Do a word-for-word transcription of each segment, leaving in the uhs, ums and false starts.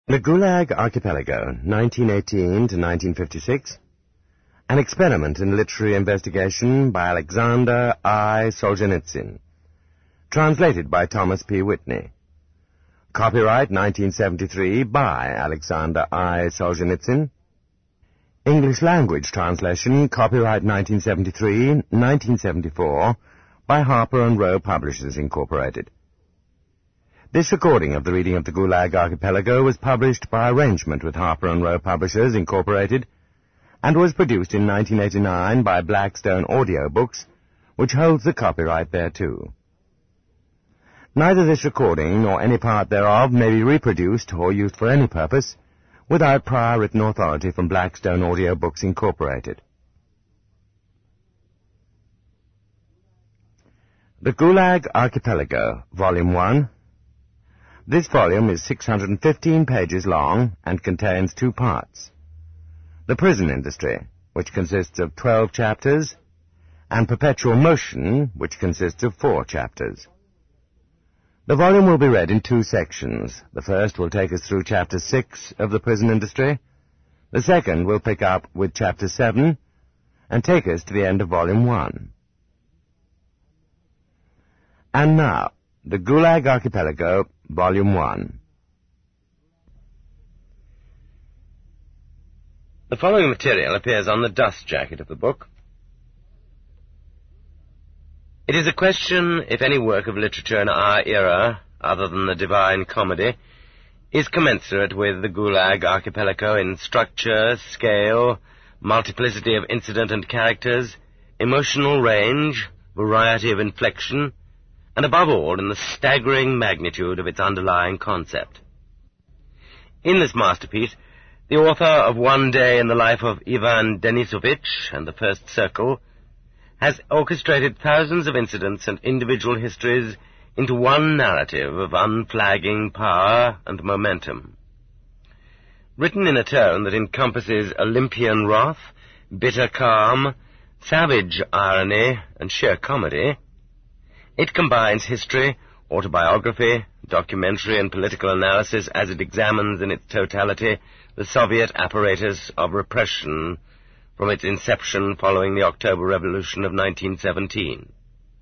The Gulag Archipelago, nineteen eighteen to nineteen fifty-six. An experiment in literary investigation by Alexander I. Solzhenitsyn. Translated by Thomas P. Whitney. Copyright nineteen seventy-three by Alexander I. Solzhenitsyn. English language translation, copyright nineteen seventy-three, nineteen seventy-four, by Harper and Row Publishers, Incorporated. This recording of the reading of the Gulag Archipelago was published by arrangement with Harper and Row Publishers, Incorporated, and was produced in nineteen eighty-nine by Blackstone Audiobooks, which holds the copyright thereto. Neither this recording nor any part thereof may be reproduced or used for any purpose without prior written authority from Blackstone Audiobooks, Incorporated. The Gulag Archipelago, Volume one. This volume is six hundred fifteen pages long and contains two parts. The Prison Industry, which consists of twelve chapters, and Perpetual Motion, which consists of four chapters. The volume will be read in two sections. The first will take us through Chapter six of The Prison Industry. The second will pick up with Chapter seven and take us to the end of Volume one. And now, The Gulag Archipelago, Volume one. The following material appears on the dust jacket of the book. It is a question if any work of literature in our era, other than the Divine Comedy, is commensurate with the Gulag Archipelago in structure, scale, multiplicity of incident and characters, emotional range, variety of inflection, and above all in the staggering magnitude of its underlying concept. In this masterpiece, the author of One Day in the Life of Ivan Denisovich and The First Circle has orchestrated thousands of incidents and individual histories into one narrative of unflagging power and momentum. Written in a tone that encompasses Olympian wrath, bitter calm, savage irony, and sheer comedy, it combines history, autobiography, documentary, and political analysis as it examines in its totality the Soviet apparatus of repression from its inception following the October Revolution of nineteen seventeen.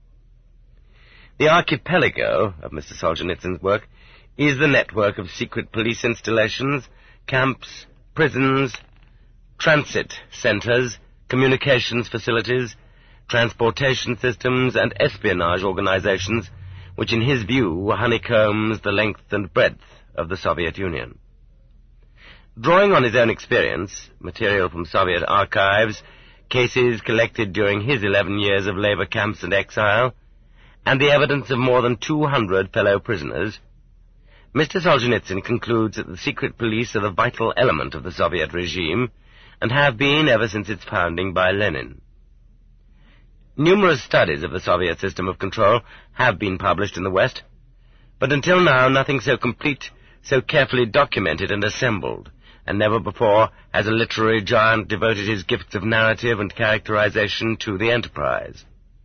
The archipelago of Mister Solzhenitsyn's work is the network of secret police installations, camps, prisons, transit centers, communications facilities, transportation systems, and espionage organizations, which in his view honeycombs the length and breadth of the Soviet Union. Drawing on his own experience, material from Soviet archives, cases collected during his eleven years of labor camps and exile, and the evidence of more than two hundred fellow prisoners, Mister Solzhenitsyn concludes that the secret police are the vital element of the Soviet regime, and have been ever since its founding by Lenin. Numerous studies of the Soviet system of control have been published in the West, but until now nothing so complete, so carefully documented and assembled, and never before has a literary giant devoted his gifts of narrative and characterization to the enterprise.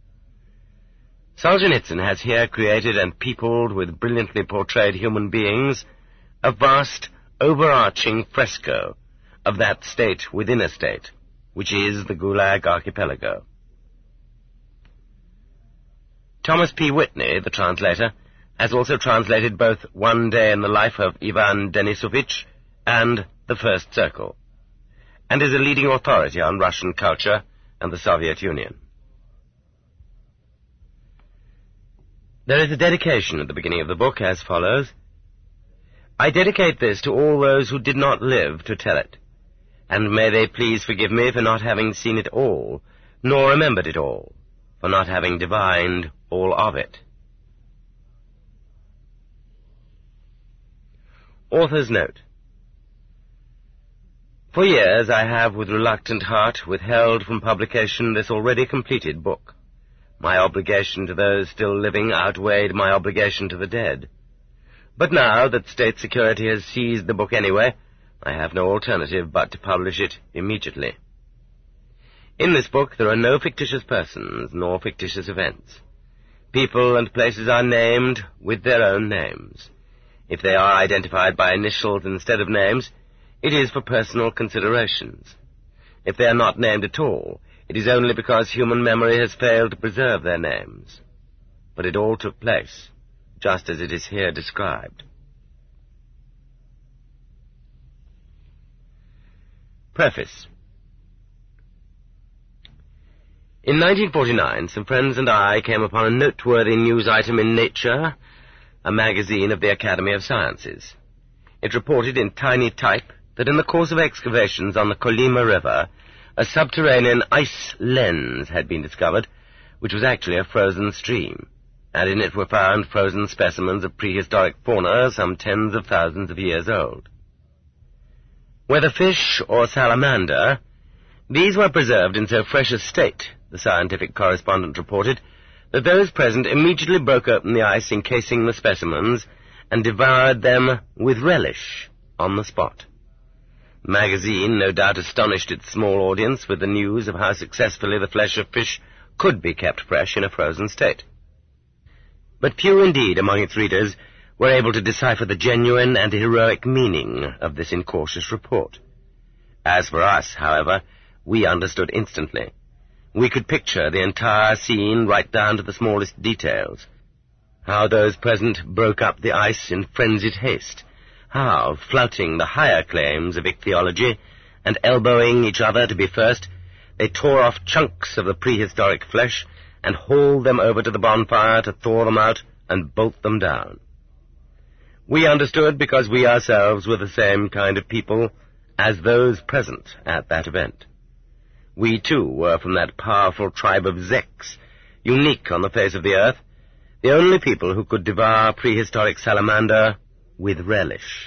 Solzhenitsyn has here created and peopled with brilliantly portrayed human beings a vast, overarching fresco of that state within a state, which is the Gulag Archipelago. Thomas P. Whitney, the translator, has also translated both One Day in the Life of Ivan Denisovich and The First Circle, and is a leading authority on Russian culture and the Soviet Union. There is a dedication at the beginning of the book as follows: I dedicate this to all those who did not live to tell it, and may they please forgive me for not having seen it all, nor remembered it all, for not having divined all of it. Author's Note. For years I have with reluctant heart withheld from publication this already completed book. My obligation to those still living outweighed my obligation to the dead. But now that state security has seized the book anyway, I have no alternative but to publish it immediately. In this book there are no fictitious persons nor fictitious events. People and places are named with their own names. If they are identified by initials instead of names, it is for personal considerations. If they are not named at all, it is only because human memory has failed to preserve their names. But it all took place, just as it is here described. Preface. In nineteen forty-nine, some friends and I came upon a noteworthy news item in Nature, a magazine of the Academy of Sciences. It reported in tiny type that in the course of excavations on the Kolyma River, a subterranean ice lens had been discovered, which was actually a frozen stream, and in it were found frozen specimens of prehistoric fauna some tens of thousands of years old. Whether fish or salamander, these were preserved in so fresh a state, the scientific correspondent reported, that those present immediately broke open the ice encasing the specimens and devoured them with relish on the spot. The magazine no doubt astonished its small audience with the news of how successfully the flesh of fish could be kept fresh in a frozen state. But few indeed among its readers were able to decipher the genuine and heroic meaning of this incautious report. As for us, however, we understood instantly. We could picture the entire scene right down to the smallest details. How those present broke up the ice in frenzied haste. How, flouting the higher claims of ichthyology and elbowing each other to be first, they tore off chunks of the prehistoric flesh and hauled them over to the bonfire to thaw them out and bolt them down. We understood because we ourselves were the same kind of people as those present at that event. We, too, were from that powerful tribe of Zeks, unique on the face of the earth, the only people who could devour prehistoric salamander with relish.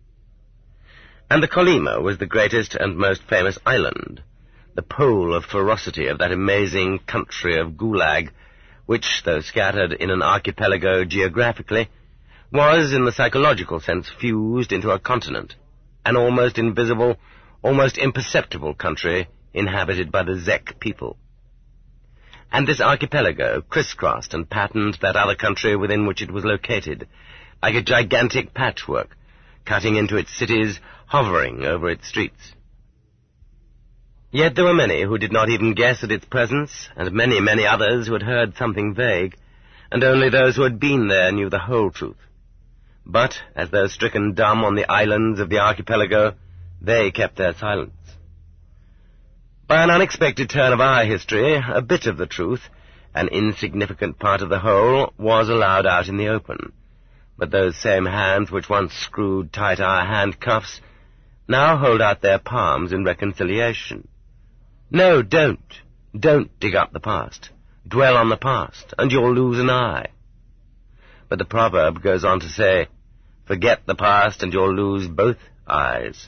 And the Kolyma was the greatest and most famous island, the pole of ferocity of that amazing country of Gulag, which, though scattered in an archipelago geographically, was, in the psychological sense, fused into a continent, an almost invisible, almost imperceptible country inhabited by the Zek people. And this archipelago crisscrossed and patterned that other country within which it was located, like a gigantic patchwork, cutting into its cities, hovering over its streets. Yet there were many who did not even guess at its presence, and many, many others who had heard something vague, and only those who had been there knew the whole truth. But, as though stricken dumb on the islands of the archipelago, they kept their silence. By an unexpected turn of our history, a bit of the truth, an insignificant part of the whole, was allowed out in the open. But those same hands which once screwed tight our handcuffs now hold out their palms in reconciliation. No, don't. Don't dig up the past. Dwell on the past, and you'll lose an eye. But the proverb goes on to say, forget the past and you'll lose both eyes.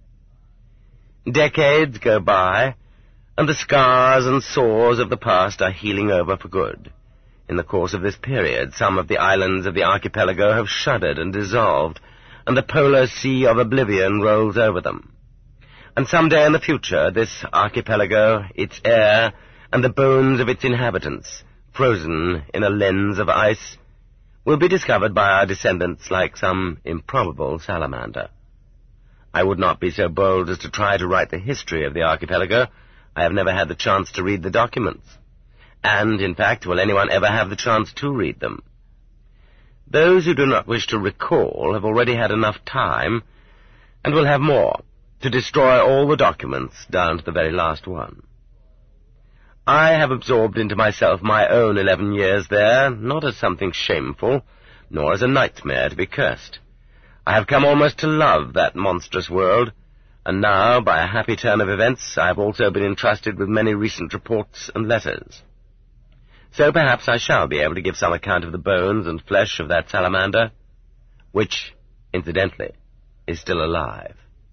Decades go by, and the scars and sores of the past are healing over for good. In the course of this period, some of the islands of the archipelago have shuddered and dissolved, and the polar sea of oblivion rolls over them. And some day in the future, this archipelago, its air, and the bones of its inhabitants, frozen in a lens of ice, will be discovered by our descendants like some improbable salamander. I would not be so bold as to try to write the history of the archipelago. I have never had the chance to read the documents. And, in fact, will anyone ever have the chance to read them? Those who do not wish to recall have already had enough time, and will have more, to destroy all the documents down to the very last one. I have absorbed into myself my own eleven years there, not as something shameful, nor as a nightmare to be cursed. I have come almost to love that monstrous world, and now, by a happy turn of events, I have also been entrusted with many recent reports and letters. So perhaps I shall be able to give some account of the bones and flesh of that salamander, which, incidentally, is still alive.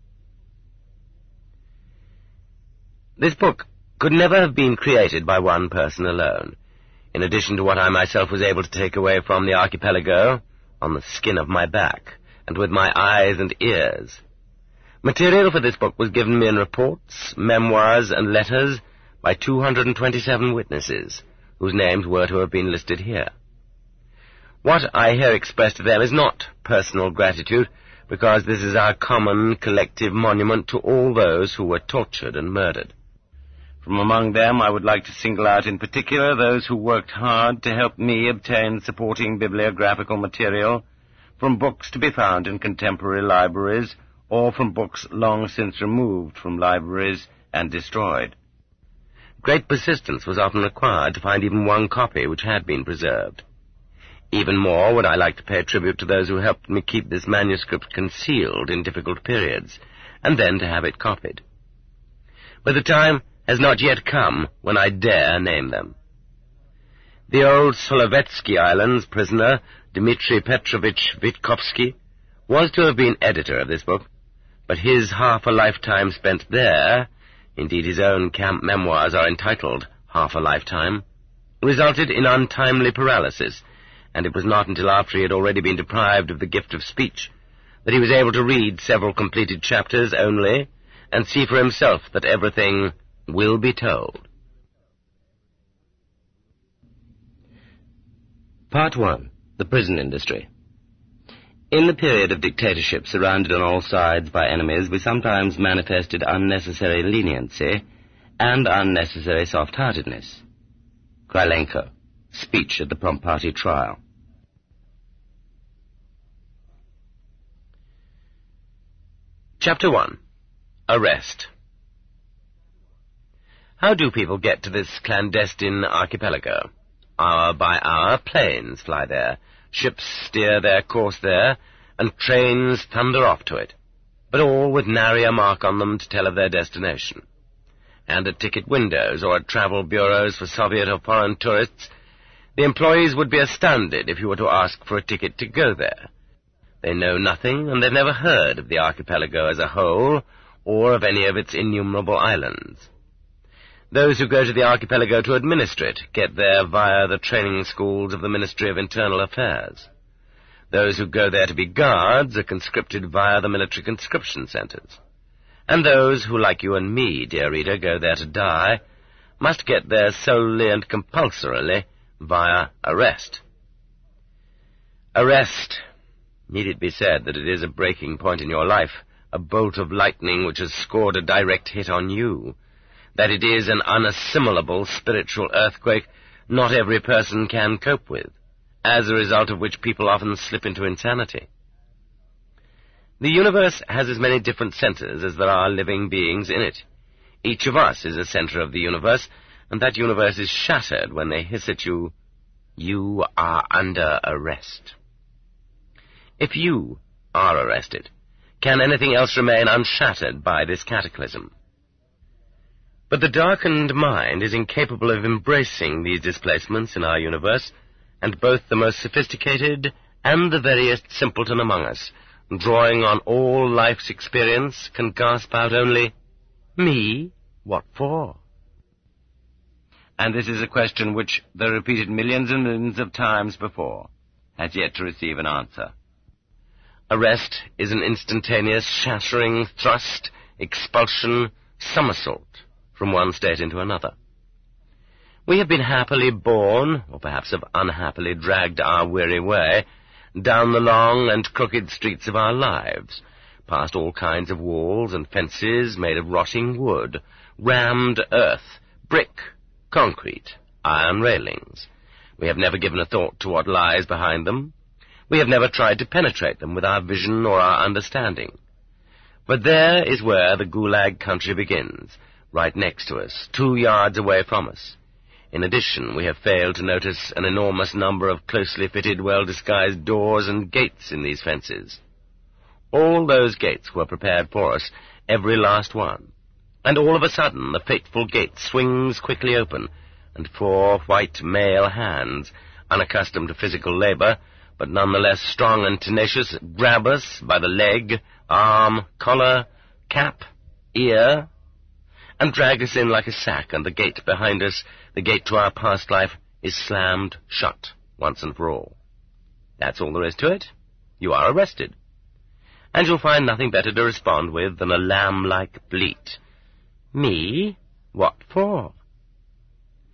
This book could never have been created by one person alone. In addition to what I myself was able to take away from the archipelago, on the skin of my back, and with my eyes and ears, material for this book was given me in reports, memoirs, and letters by two hundred twenty-seven witnesses, whose names were to have been listed here. What I here express to them is not personal gratitude, because this is our common collective monument to all those who were tortured and murdered. From among them I would like to single out in particular those who worked hard to help me obtain supporting bibliographical material from books to be found in contemporary libraries or from books long since removed from libraries and destroyed. Great persistence was often required to find even one copy which had been preserved. Even more would I like to pay tribute to those who helped me keep this manuscript concealed in difficult periods, and then to have it copied. But the time has not yet come when I dare name them. The old Solovetsky Islands prisoner, Dmitri Petrovich Vitkovsky, was to have been editor of this book, but his half a lifetime spent there, indeed his own camp memoirs are entitled Half a Lifetime, resulted in untimely paralysis, and it was not until after he had already been deprived of the gift of speech that he was able to read several completed chapters only and see for himself that everything will be told. Part one. The Prison Industry. In the period of dictatorship surrounded on all sides by enemies, we sometimes manifested unnecessary leniency and unnecessary soft-heartedness. Krylenko. Speech at the Prompt-Party trial. Chapter one. Arrest. How do people get to this clandestine archipelago? Hour by hour, planes fly there, ships steer their course there, and trains thunder off to it, but all with nary a mark on them to tell of their destination. And at ticket windows or at travel bureaus for Soviet or foreign tourists, the employees would be astounded if you were to ask for a ticket to go there. They know nothing, and they've never heard of the archipelago as a whole, or of any of its innumerable islands. Those who go to the archipelago to administer it get there via the training schools of the Ministry of Internal Affairs. Those who go there to be guards are conscripted via the military conscription centers. And those who, like you and me, dear reader, go there to die, must get there solely and compulsorily via arrest. Arrest. Need it be said that it is a breaking point in your life, a bolt of lightning which has scored a direct hit on you, that it is an unassimilable spiritual earthquake not every person can cope with, as a result of which people often slip into insanity. The universe has as many different centers as there are living beings in it. Each of us is a center of the universe, and that universe is shattered when they hiss at you, "You are under arrest." If you are arrested, can anything else remain unshattered by this cataclysm? But the darkened mind is incapable of embracing these displacements in our universe, and both the most sophisticated and the veriest simpleton among us, drawing on all life's experience, can gasp out only, "Me? What for?" And this is a question which, though repeated millions and millions of times before, has yet to receive an answer. Arrest is an instantaneous shattering thrust, expulsion, somersault from one state into another. We have been happily born, or perhaps have unhappily dragged our weary way, down the long and crooked streets of our lives, past all kinds of walls and fences made of rotting wood, rammed earth, brick, concrete, iron railings. We have never given a thought to what lies behind them. We have never tried to penetrate them with our vision or our understanding. But there is where the Gulag country begins, right next to us, two yards away from us. In addition, we have failed to notice an enormous number of closely fitted, well-disguised doors and gates in these fences. All those gates were prepared for us, every last one. And all of a sudden the fateful gate swings quickly open, and four white male hands, unaccustomed to physical labor, but nonetheless strong and tenacious, grab us by the leg, arm, collar, cap, ear, and drag us in like a sack, and the gate behind us, the gate to our past life, is slammed shut once and for all. That's all there is to it. You are arrested. And you'll find nothing better to respond with than a lamb-like bleat. "Me? What for?"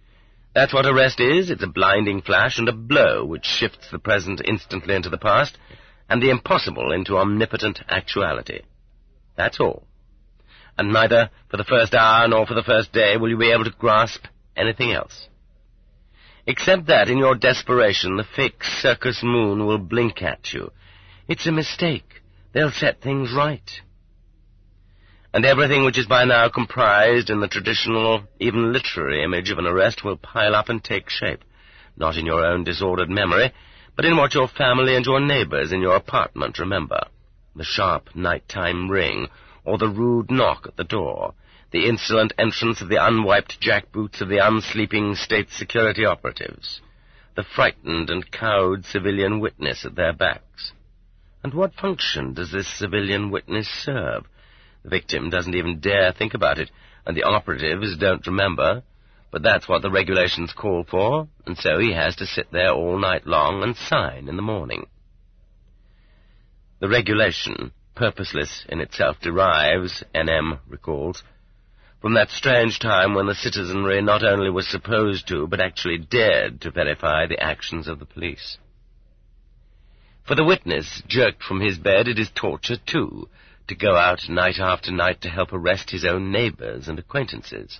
That's what arrest is. It's a blinding flash and a blow which shifts the present instantly into the past, and the impossible into omnipotent actuality. That's all. And neither for the first hour nor for the first day will you be able to grasp anything else. Except that in your desperation the fake circus moon will blink at you. It's a mistake. They'll set things right. And everything which is by now comprised in the traditional, even literary image of an arrest will pile up and take shape, not in your own disordered memory, but in what your family and your neighbors in your apartment remember. The sharp nighttime ring, or the rude knock at the door, the insolent entrance of the unwiped jackboots of the unsleeping state security operatives, the frightened and cowed civilian witness at their backs. And what function does this civilian witness serve? The victim doesn't even dare think about it, and the operatives don't remember, but that's what the regulations call for, and so he has to sit there all night long and sign in the morning. The regulation, purposeless in itself, derives, N M recalls, from that strange time when the citizenry not only was supposed to, but actually dared to verify the actions of the police. For the witness, jerked from his bed, it is torture, too, to go out night after night to help arrest his own neighbors and acquaintances.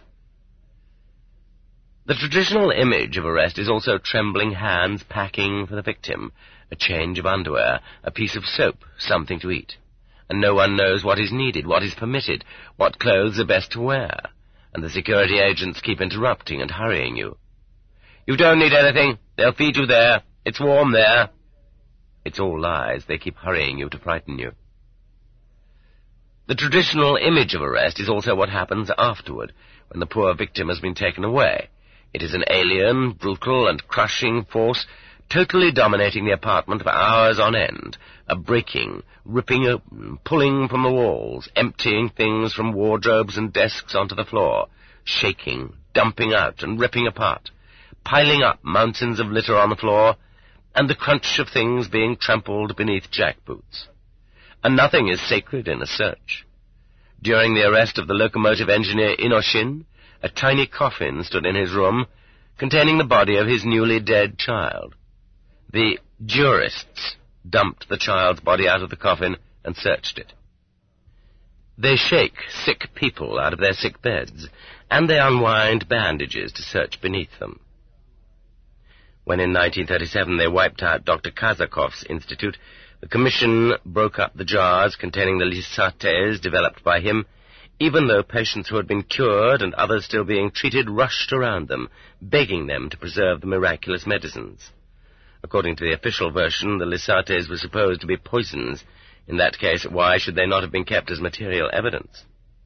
The traditional image of arrest is also trembling hands packing for the victim, a change of underwear, a piece of soap, something to eat. And no one knows what is needed, what is permitted, what clothes are best to wear, and the security agents keep interrupting and hurrying you. You don't need anything. They'll feed you there. It's warm there. It's all lies. They keep hurrying you to frighten you. The traditional image of arrest is also what happens afterward, when the poor victim has been taken away. It is an alien, brutal, and crushing force, totally dominating the apartment for hours on end, a breaking, ripping open, pulling from the walls, emptying things from wardrobes and desks onto the floor, shaking, dumping out, and ripping apart, piling up mountains of litter on the floor, and the crunch of things being trampled beneath jackboots. And nothing is sacred in a search. During the arrest of the locomotive engineer Inoshin, a tiny coffin stood in his room, containing the body of his newly dead child. The jurists dumped the child's body out of the coffin and searched it. They shake sick people out of their sick beds, and they unwind bandages to search beneath them. When in nineteen thirty-seven they wiped out Doctor Kazakov's institute, the commission broke up the jars containing the lysates developed by him, even though patients who had been cured and others still being treated rushed around them, begging them to preserve the miraculous medicines. According to the official version, the lysates were supposed to be poisons. In that case, why should they not have been kept as material evidence?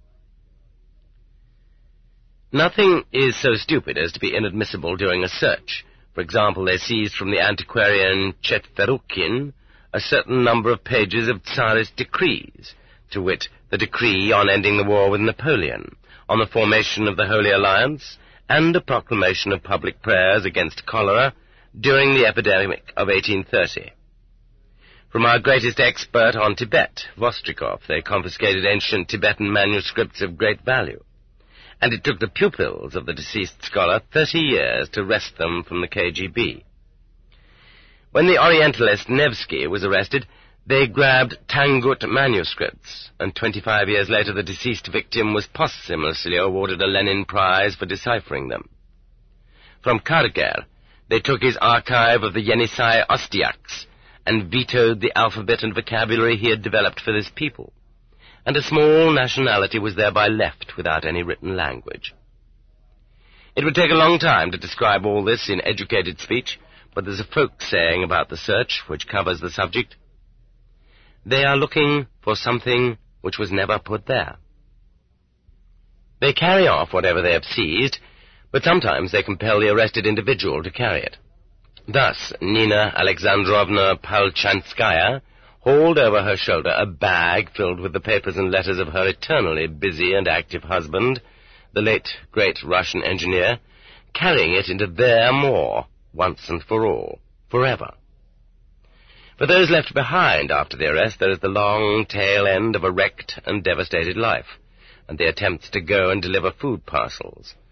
Nothing is so stupid as to be inadmissible during a search. For example, they seized from the antiquarian Chetverukhin a certain number of pages of Tsarist decrees, to wit, the decree on ending the war with Napoleon, on the formation of the Holy Alliance, and a proclamation of public prayers against cholera during the epidemic of eighteen thirty. From our greatest expert on Tibet, Vostrikov, they confiscated ancient Tibetan manuscripts of great value, and it took the pupils of the deceased scholar thirty years to wrest them from the K G B. When the Orientalist Nevsky was arrested, they grabbed Tangut manuscripts, and twenty-five years later the deceased victim was posthumously awarded a Lenin Prize for deciphering them. From Karger, they took his archive of the Yenisei Ostyaks and vetoed the alphabet and vocabulary he had developed for this people, and a small nationality was thereby left without any written language. It would take a long time to describe all this in educated speech, but there's a folk saying about the search which covers the subject. They are looking for something which was never put there. They carry off whatever they have seized, but sometimes they compel the arrested individual to carry it. Thus, Nina Alexandrovna Palchanskaya hauled over her shoulder a bag filled with the papers and letters of her eternally busy and active husband, the late great Russian engineer, carrying it into their moor, once and for all, forever. For those left behind after the arrest, there is the long tail end of a wrecked and devastated life, and the attempts to go and deliver food parcels.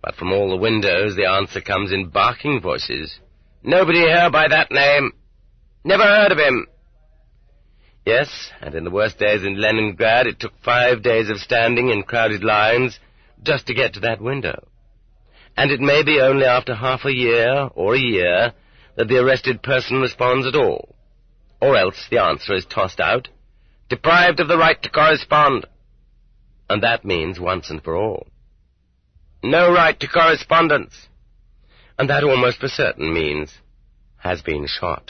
But from all the windows the answer comes in barking voices. "Nobody here by that name. Never heard of him." Yes, and in the worst days in Leningrad it took five days of standing in crowded lines just to get to that window. And it may be only after half a year or a year that the arrested person responds at all. Or else the answer is tossed out, "Deprived of the right to correspond." And that means once and for all. No right to correspondence. And that almost for certain means has been shot.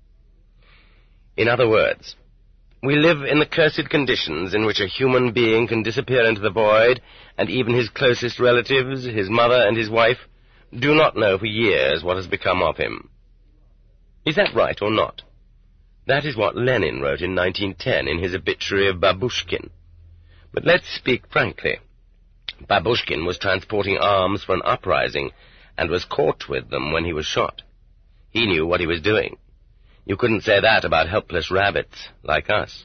In other words, we live in the cursed conditions in which a human being can disappear into the void, and even his closest relatives, his mother and his wife, do not know for years what has become of him. Is that right or not? That is what Lenin wrote in nineteen ten in his obituary of Babushkin. But let's speak frankly. Babushkin was transporting arms for an uprising, and was caught with them when he was shot. He knew what he was doing. You couldn't say that about helpless rabbits like us.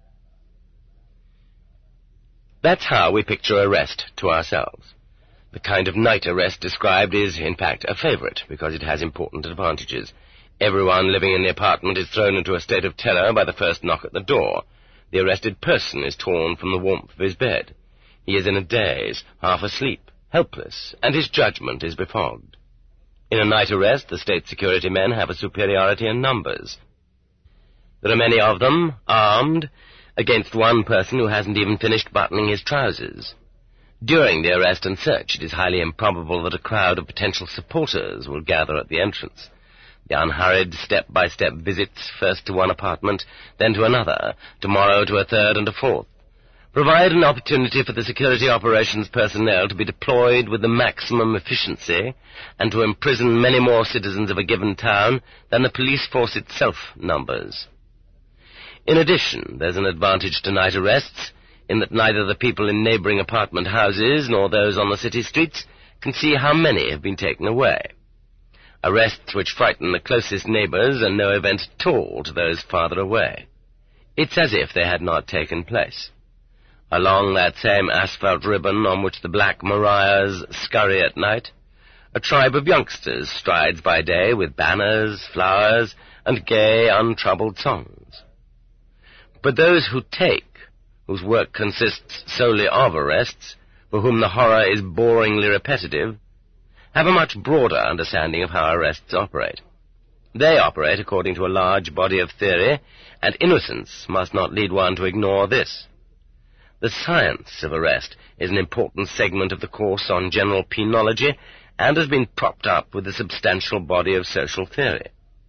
That's how we picture arrest to ourselves. The kind of night arrest described is, in fact, a favorite, because it has important advantages. Everyone living in the apartment is thrown into a state of terror by the first knock at the door. The arrested person is torn from the warmth of his bed. He is in a daze, half asleep, helpless, and his judgment is befogged. In a night arrest, the state security men have a superiority in numbers. There are many of them, armed, against one person who hasn't even finished buttoning his trousers. During the arrest and search, it is highly improbable that a crowd of potential supporters will gather at the entrance. The unhurried, step-by-step visits, first to one apartment, then to another, tomorrow to a third and a fourth, provide an opportunity for the security operations personnel to be deployed with the maximum efficiency and to imprison many more citizens of a given town than the police force itself numbers. In addition, there's an advantage to night arrests in that neither the people in neighboring apartment houses nor those on the city streets can see how many have been taken away. Arrests which frighten the closest neighbors are no event at all to those farther away. It's as if they had not taken place. Along that same asphalt ribbon on which the Black Mariahs scurry at night, a tribe of youngsters strides by day with banners, flowers, and gay, untroubled songs. But those who take, whose work consists solely of arrests, for whom the horror is boringly repetitive, have a much broader understanding of how arrests operate. They operate according to a large body of theory, and innocence must not lead one to ignore this. The science of arrest is an important segment of the course on general penology and has been propped up with a substantial body of social theory.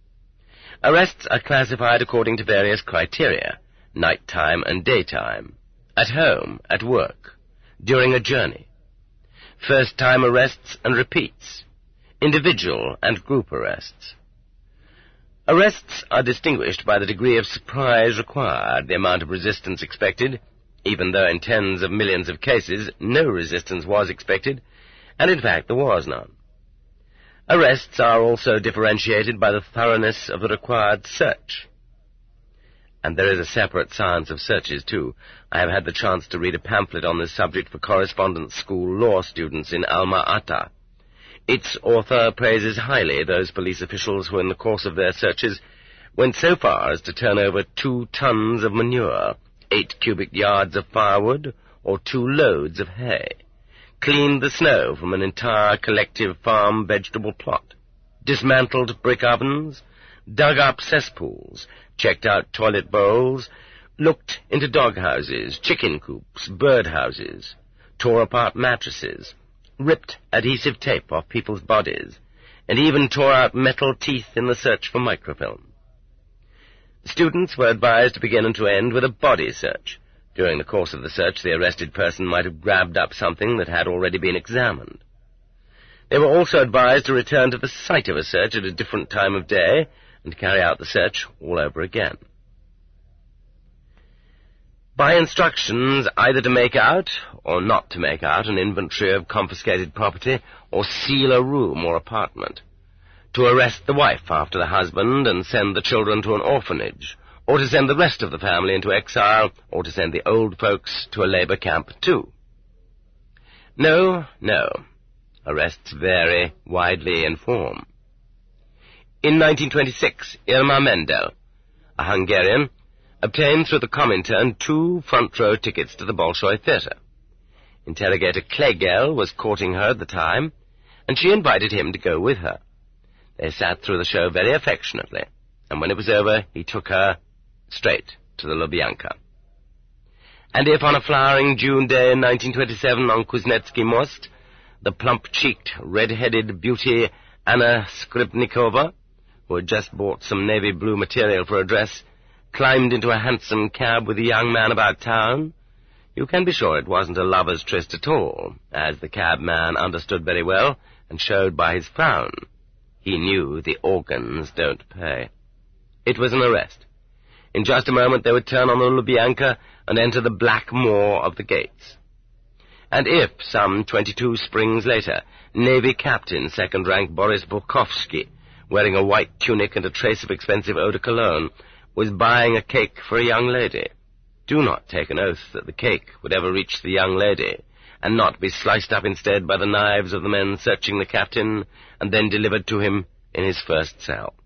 Arrests are classified according to various criteria, nighttime and daytime, at home, at work, during a journey, first-time arrests and repeats, individual and group arrests. Arrests are distinguished by the degree of surprise required, the amount of resistance expected, even though in tens of millions of cases no resistance was expected, and in fact there was none. Arrests are also differentiated by the thoroughness of the required search. And there is a separate science of searches, too. I have had the chance to read a pamphlet on this subject for correspondence school law students in Alma-Ata. Its author praises highly those police officials who in the course of their searches went so far as to turn over two tons of manure, eight cubic yards of firewood, or two loads of hay, cleaned the snow from an entire collective farm vegetable plot, dismantled brick ovens, dug up cesspools, checked out toilet bowls, looked into dog houses, chicken coops, bird houses, tore apart mattresses, ripped adhesive tape off people's bodies, and even tore out metal teeth in the search for microfilm. Students were advised to begin and to end with a body search. During the course of the search, the arrested person might have grabbed up something that had already been examined. They were also advised to return to the site of a search at a different time of day and carry out the search all over again. By instructions either to make out or not to make out an inventory of confiscated property or seal a room or apartment, to arrest the wife after the husband and send the children to an orphanage, or to send the rest of the family into exile, or to send the old folks to a labor camp too. No, no. Arrests vary widely in form. In nineteen twenty-six, Irma Mendel, a Hungarian, obtained through the Comintern two front-row tickets to the Bolshoi Theatre. Interrogator Klegel was courting her at the time, and she invited him to go with her. They sat through the show very affectionately, and when it was over, he took her straight to the Lubyanka. And if on a flowering June day in nineteen twenty-seven on Kuznetsky Most, the plump-cheeked, red-headed beauty Anna Skripnikova, who had just bought some navy blue material for a dress, climbed into a hansom cab with a young man about town, you can be sure it wasn't a lover's tryst at all, as the cabman understood very well and showed by his frown. He knew the organs don't pay. It was an arrest. In just a moment they would turn on the Lubyanka and enter the black maw of the gates. And if, some twenty-two springs later, Navy Captain second-rank Boris Bukovsky, wearing a white tunic and a trace of expensive eau de cologne, was buying a cake for a young lady, do not take an oath that the cake would ever reach the young lady, and not be sliced up instead by the knives of the men searching the captain, and then delivered to him in his first cell.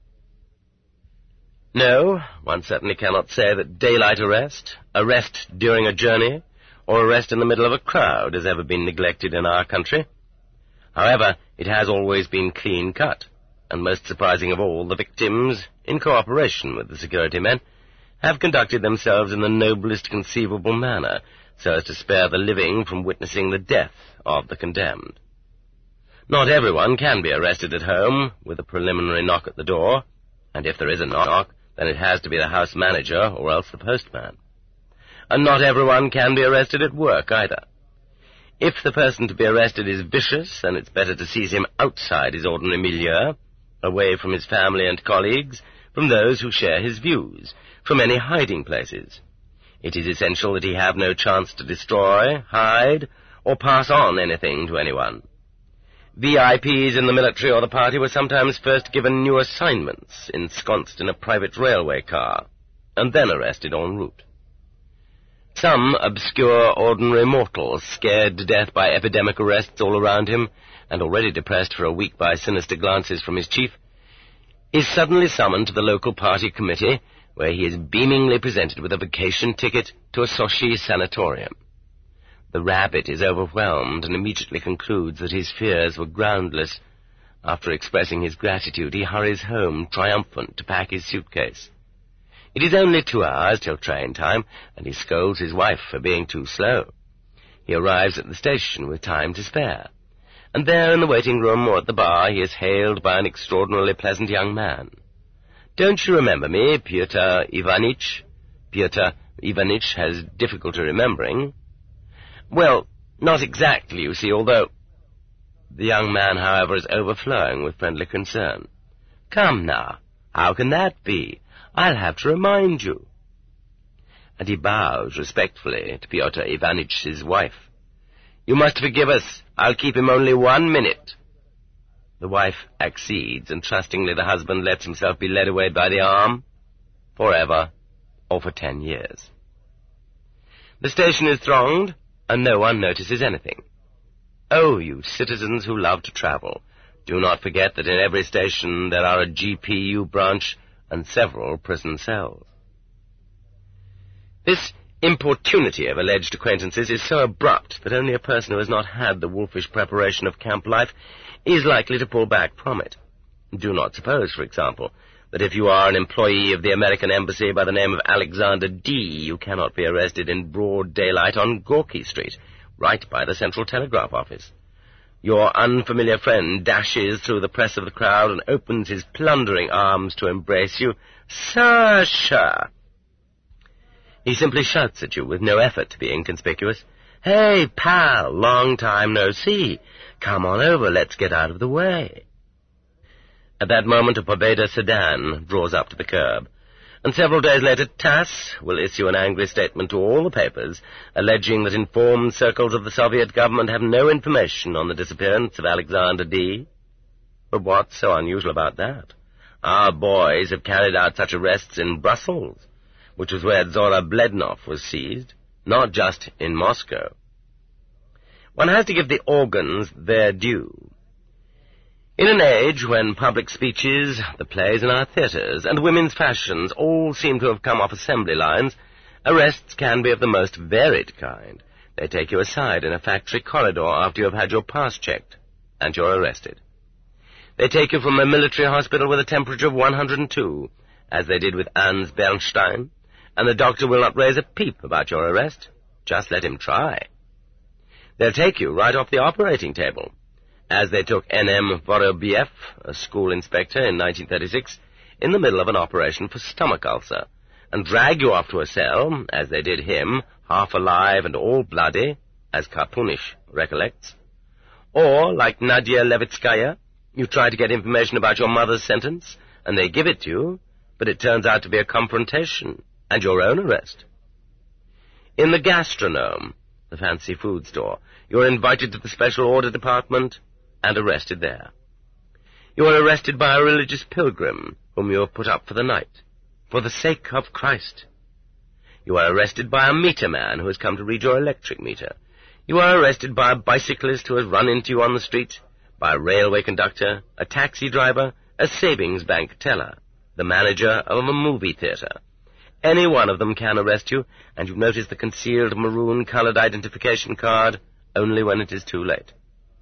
No, one certainly cannot say that daylight arrest, arrest during a journey, or arrest in the middle of a crowd has ever been neglected in our country. However, it has always been clean-cut, and most surprising of all, the victims, in cooperation with the security men, have conducted themselves in the noblest conceivable manner, so as to spare the living from witnessing the death of the condemned. Not everyone can be arrested at home, with a preliminary knock at the door, and if there is a knock, then it has to be the house manager or else the postman. And not everyone can be arrested at work either. If the person to be arrested is vicious, then it's better to seize him outside his ordinary milieu, away from his family and colleagues, from those who share his views, from any hiding places. It is essential that he have no chance to destroy, hide, or pass on anything to anyone. V I Ps in the military or the party were sometimes first given new assignments, ensconced in a private railway car, and then arrested en route. Some obscure ordinary mortal, scared to death by epidemic arrests all around him, and already depressed for a week by sinister glances from his chief, is suddenly summoned to the local party committee, where he is beamingly presented with a vacation ticket to a Sochi sanatorium. The rabbit is overwhelmed and immediately concludes that his fears were groundless. After expressing his gratitude, he hurries home, triumphant, to pack his suitcase. It is only two hours till train time, and he scolds his wife for being too slow. He arrives at the station with time to spare, and there in the waiting room or at the bar he is hailed by an extraordinarily pleasant young man. "Don't you remember me, Pyotr Ivanitch?" Pyotr Ivanitch has difficulty remembering. "Well, not exactly, you see, although—" The young man, however, is overflowing with friendly concern. "Come now, how can that be? I'll have to remind you." And he bows respectfully to Pyotr Ivanitch's wife. "You must forgive us. I'll keep him only one minute." The wife accedes, and trustingly the husband lets himself be led away by the arm, forever, or for ten years. The station is thronged, and no one notices anything. Oh, you citizens who love to travel, do not forget that in every station there are a G P U branch and several prison cells. This importunity of alleged acquaintances is so abrupt that only a person who has not had the wolfish preparation of camp life is likely to pull back from it. Do not suppose, for example, that if you are an employee of the American Embassy by the name of Alexander D., you cannot be arrested in broad daylight on Gorky Street, right by the Central Telegraph Office. Your unfamiliar friend dashes through the press of the crowd and opens his plundering arms to embrace you. "Sasha!" He simply shouts at you with no effort to be inconspicuous. "Hey, pal, long time no see. Come on over, let's get out of the way." At that moment, a Pobeda sedan draws up to the curb, and several days later TASS will issue an angry statement to all the papers, alleging that informed circles of the Soviet government have no information on the disappearance of Alexander D. But what's so unusual about that? Our boys have carried out such arrests in Brussels, which was where Zora Blednov was seized, not just in Moscow. One has to give the organs their due. In an age when public speeches, the plays in our theatres, and women's fashions all seem to have come off assembly lines, arrests can be of the most varied kind. They take you aside in a factory corridor after you have had your pass checked, and you're arrested. They take you from a military hospital with a temperature of one hundred two, as they did with Hans Bernstein, and the doctor will not raise a peep about your arrest. Just let him try. They'll take you right off the operating table, as they took N M Vorobiev, a school inspector in nineteen thirty-six, in the middle of an operation for stomach ulcer, and drag you off to a cell, as they did him, half alive and all bloody, as Karpunish recollects. Or, like Nadia Levitskaya, you try to get information about your mother's sentence, and they give it to you, but it turns out to be a confrontation, and your own arrest. In the gastronome, the fancy food store, you're invited to the special order department and arrested there. You are arrested by a religious pilgrim whom you have put up for the night, for the sake of Christ. You are arrested by a meter man who has come to read your electric meter. You are arrested by a bicyclist who has run into you on the street, by a railway conductor, a taxi driver, a savings bank teller, the manager of a movie theatre. Any one of them can arrest you, and you notice the concealed maroon-colored identification card only when it is too late.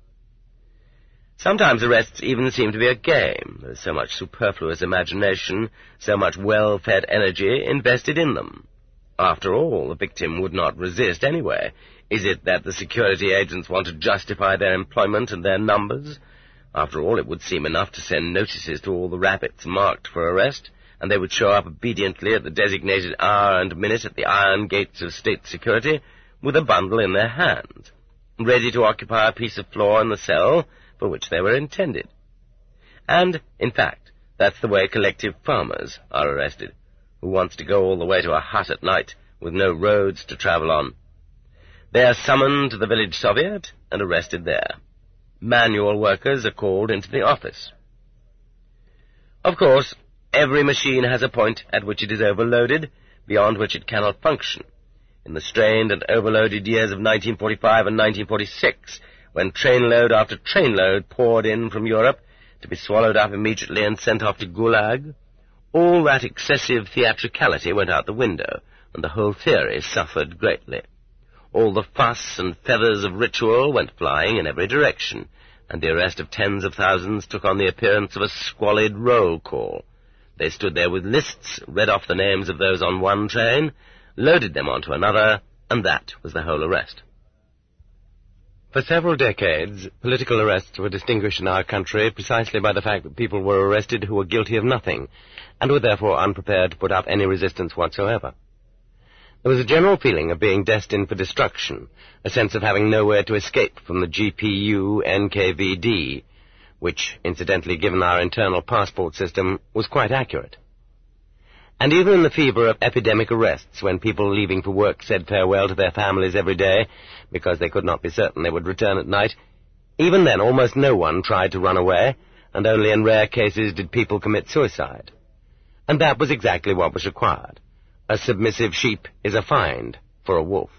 Sometimes arrests even seem to be a game. There is so much superfluous imagination, so much well-fed energy invested in them. After all, the victim would not resist anyway. Is it that the security agents want to justify their employment and their numbers? After all, it would seem enough to send notices to all the rabbits marked for arrest, and they would show up obediently at the designated hour and minute at the iron gates of state security with a bundle in their hands, ready to occupy a piece of floor in the cell for which they were intended. And, in fact, that's the way collective farmers are arrested. Who wants to go all the way to a hut at night with no roads to travel on? They are summoned to the village soviet and arrested there. Manual workers are called into the office. Of course, every machine has a point at which it is overloaded, beyond which it cannot function. In the strained and overloaded years of nineteen forty-five and nineteen forty-six, when trainload after trainload poured in from Europe to be swallowed up immediately and sent off to Gulag, all that excessive theatricality went out the window, and the whole theory suffered greatly. All the fuss and feathers of ritual went flying in every direction, and the arrest of tens of thousands took on the appearance of a squalid roll call. They stood there with lists, read off the names of those on one train, loaded them onto another, and that was the whole arrest. For several decades, political arrests were distinguished in our country precisely by the fact that people were arrested who were guilty of nothing, and were therefore unprepared to put up any resistance whatsoever. There was a general feeling of being destined for destruction, a sense of having nowhere to escape from the G P U N K V D, which, incidentally, given our internal passport system, was quite accurate. And even in the fever of epidemic arrests, when people leaving for work said farewell to their families every day, because they could not be certain they would return at night, even then almost no one tried to run away, and only in rare cases did people commit suicide. And that was exactly what was required. A submissive sheep is a find for a wolf.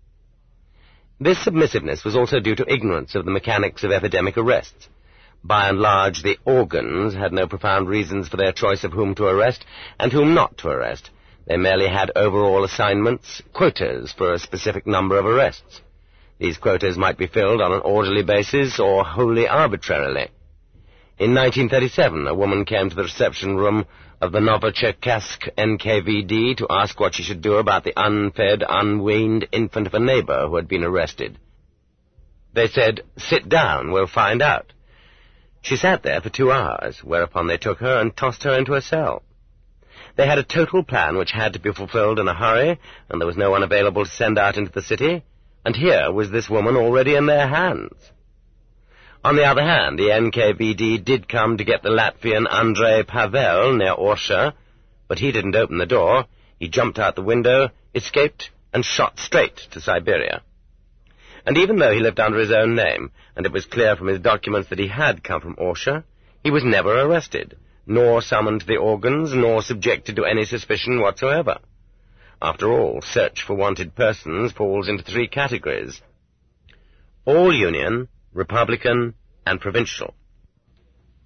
This submissiveness was also due to ignorance of the mechanics of epidemic arrests. By and large, the organs had no profound reasons for their choice of whom to arrest and whom not to arrest. They merely had overall assignments, quotas for a specific number of arrests. These quotas might be filled on an orderly basis or wholly arbitrarily. In nineteen thirty-seven, a woman came to the reception room of the Novocherkassk N K V D to ask what she should do about the unfed, unweaned infant of a neighbor who had been arrested. They said, "Sit down, we'll find out." She sat there for two hours, whereupon they took her and tossed her into a cell. They had a total plan which had to be fulfilled in a hurry, and there was no one available to send out into the city, and here was this woman already in their hands. On the other hand, the N K V D did come to get the Latvian Andrei Pavel near Orsha, but he didn't open the door. He jumped out the window, escaped, and shot straight to Siberia. And even though he lived under his own name, and it was clear from his documents that he had come from Orsha, he was never arrested, nor summoned to the organs, nor subjected to any suspicion whatsoever. After all, search for wanted persons falls into three categories: all Union, Republican, and provincial.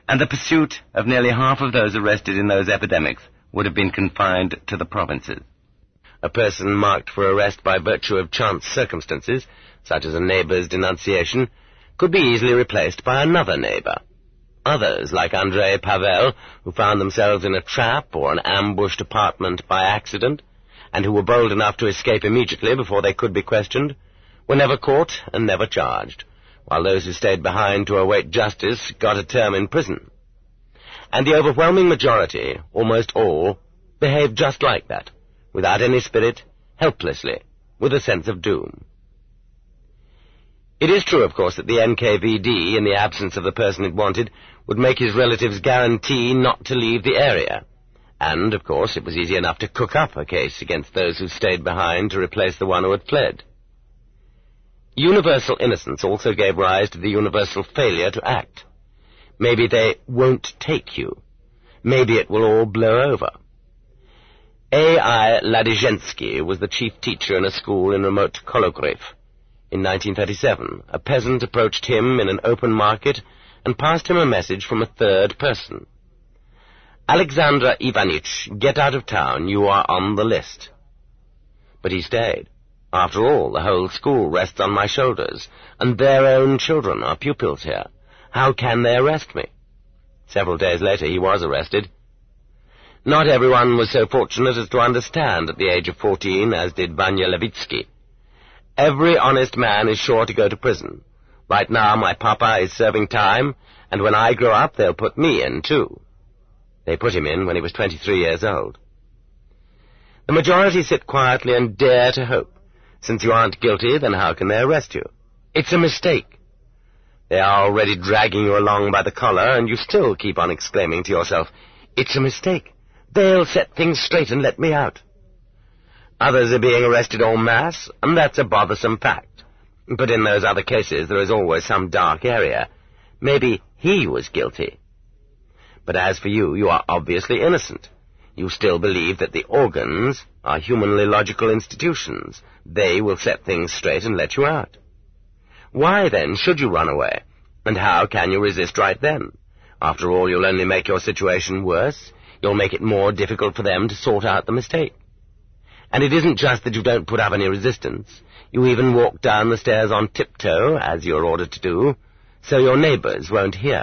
and the pursuit of nearly half of those arrested in those epidemics would have been confined to the provinces. A person marked for arrest by virtue of chance circumstances, such as a neighbour's denunciation, could be easily replaced by another neighbour. Others, like Andrei Pavel, who found themselves in a trap or an ambushed apartment by accident, and who were bold enough to escape immediately before they could be questioned, were never caught and never charged, while those who stayed behind to await justice got a term in prison. And the overwhelming majority, almost all, behaved just like that, without any spirit, helplessly, with a sense of doom. It is true, of course, that the N K V D, in the absence of the person it wanted, would make his relatives guarantee not to leave the area. And, of course, it was easy enough to cook up a case against those who stayed behind to replace the one who had fled. Universal innocence also gave rise to the universal failure to act. Maybe they won't take you. Maybe it will all blow over. A I Ladizhensky was the chief teacher in a school in remote Kolokriv. In nineteen thirty-seven, a peasant approached him in an open market and passed him a message from a third person. "Alexander Ivanich, get out of town, you are on the list." But he stayed. After all, the whole school rests on my shoulders, and their own children are pupils here. How can they arrest me? Several days later he was arrested. Not everyone was so fortunate as to understand at the age of fourteen, as did Vanya Levitsky. Every honest man is sure to go to prison. Right now my papa is serving time, and when I grow up they'll put me in, too. They put him in when he was twenty-three years old. The majority sit quietly and dare to hope. Since you aren't guilty, then how can they arrest you? It's a mistake. They are already dragging you along by the collar, and you still keep on exclaiming to yourself, "It's a mistake. They'll set things straight and let me out." Others are being arrested en masse, and that's a bothersome fact. But in those other cases there is always some dark area. Maybe he was guilty. But as for you, you are obviously innocent. You still believe that the organs are humanly logical institutions. They will set things straight and let you out. Why, then, should you run away? And how can you resist right then? After all, you'll only make your situation worse. You'll make it more difficult for them to sort out the mistake. And it isn't just that you don't put up any resistance. You even walk down the stairs on tiptoe, as you're ordered to do, so your neighbours won't hear.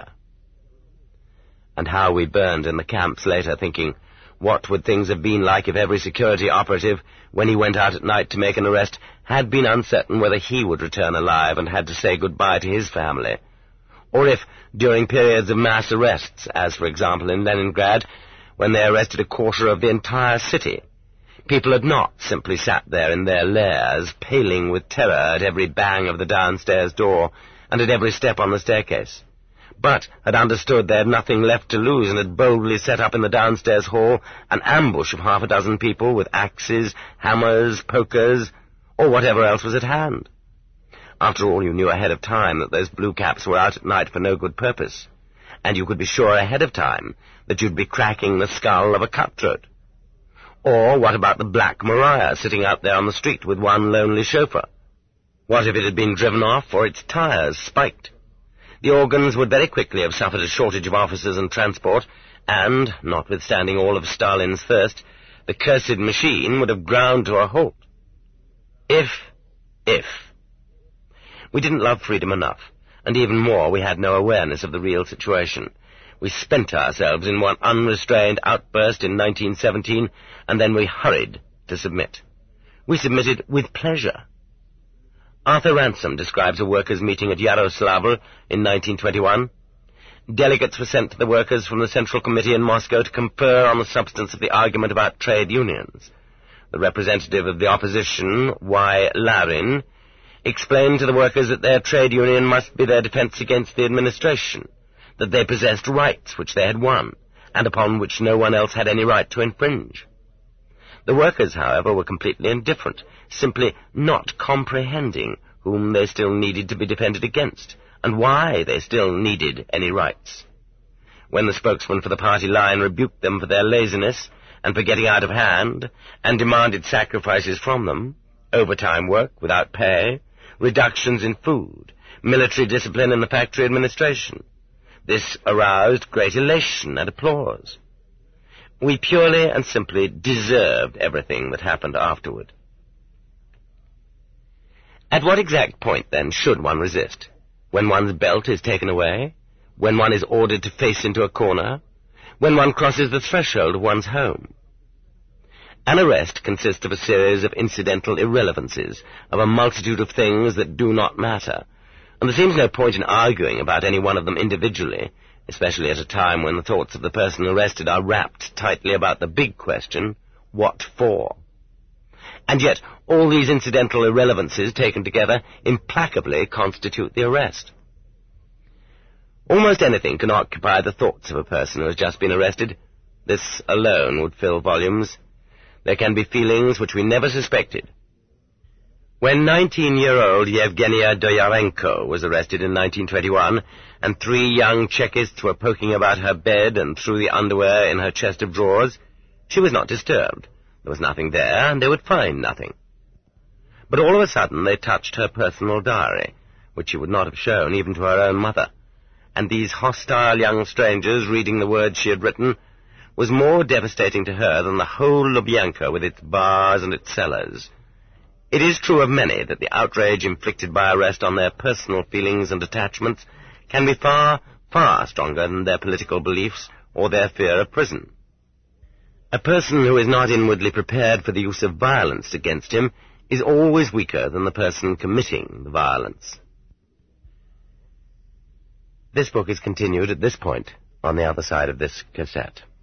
And how we burned in the camps later, thinking, what would things have been like if every security operative, when he went out at night to make an arrest, had been uncertain whether he would return alive and had to say goodbye to his family? Or if, during periods of mass arrests, as for example in Leningrad, when they arrested a quarter of the entire city, people had not simply sat there in their lairs, paling with terror at every bang of the downstairs door and at every step on the staircase, but had understood they had nothing left to lose and had boldly set up in the downstairs hall an ambush of half a dozen people with axes, hammers, pokers, or whatever else was at hand. After all, you knew ahead of time that those blue caps were out at night for no good purpose, and you could be sure ahead of time that you'd be cracking the skull of a cutthroat. Or what about the Black Maria sitting out there on the street with one lonely chauffeur? What if it had been driven off or its tires spiked? The organs would very quickly have suffered a shortage of officers and transport, and, notwithstanding all of Stalin's thirst, the cursed machine would have ground to a halt. If, if. We didn't love freedom enough, and even more, we had no awareness of the real situation. We spent ourselves in one unrestrained outburst in nineteen seventeen, and then we hurried to submit. We submitted with pleasure. Arthur Ransom describes a workers' meeting at Yaroslavl in nineteen twenty-one. Delegates were sent to the workers from the Central Committee in Moscow to confer on the substance of the argument about trade unions. The representative of the opposition, Y. Larin, explained to the workers that their trade union must be their defense against the administration, that they possessed rights which they had won, and upon which no one else had any right to infringe. The workers, however, were completely indifferent, simply not comprehending whom they still needed to be defended against, and why they still needed any rights. When the spokesman for the party line rebuked them for their laziness and for getting out of hand, and demanded sacrifices from them, overtime work without pay, reductions in food, military discipline in the factory administration, This aroused great elation and applause. We purely and simply deserved everything that happened afterward. At what exact point, then, should one resist? When one's belt is taken away? When one is ordered to face into a corner? When one crosses the threshold of one's home? An arrest consists of a series of incidental irrelevancies, of a multitude of things that do not matter, and there seems no point in arguing about any one of them individually, especially at a time when the thoughts of the person arrested are wrapped tightly about the big question, what for? And yet all these incidental irrelevancies taken together implacably constitute the arrest. Almost anything can occupy the thoughts of a person who has just been arrested. This alone would fill volumes. There can be feelings which we never suspected. When nineteen-year-old Yevgenia Doyarenko was arrested in nineteen twenty-one, and three young Chekists were poking about her bed and through the underwear in her chest of drawers, she was not disturbed. There was nothing there, and they would find nothing. But all of a sudden they touched her personal diary, which she would not have shown even to her own mother, and these hostile young strangers reading the words she had written was more devastating to her than the whole Lubyanka with its bars and its cellars. It is true of many that the outrage inflicted by arrest on their personal feelings and attachments can be far, far stronger than their political beliefs or their fear of prison. A person who is not inwardly prepared for the use of violence against him is always weaker than the person committing the violence. This book is continued at this point on the other side of this cassette.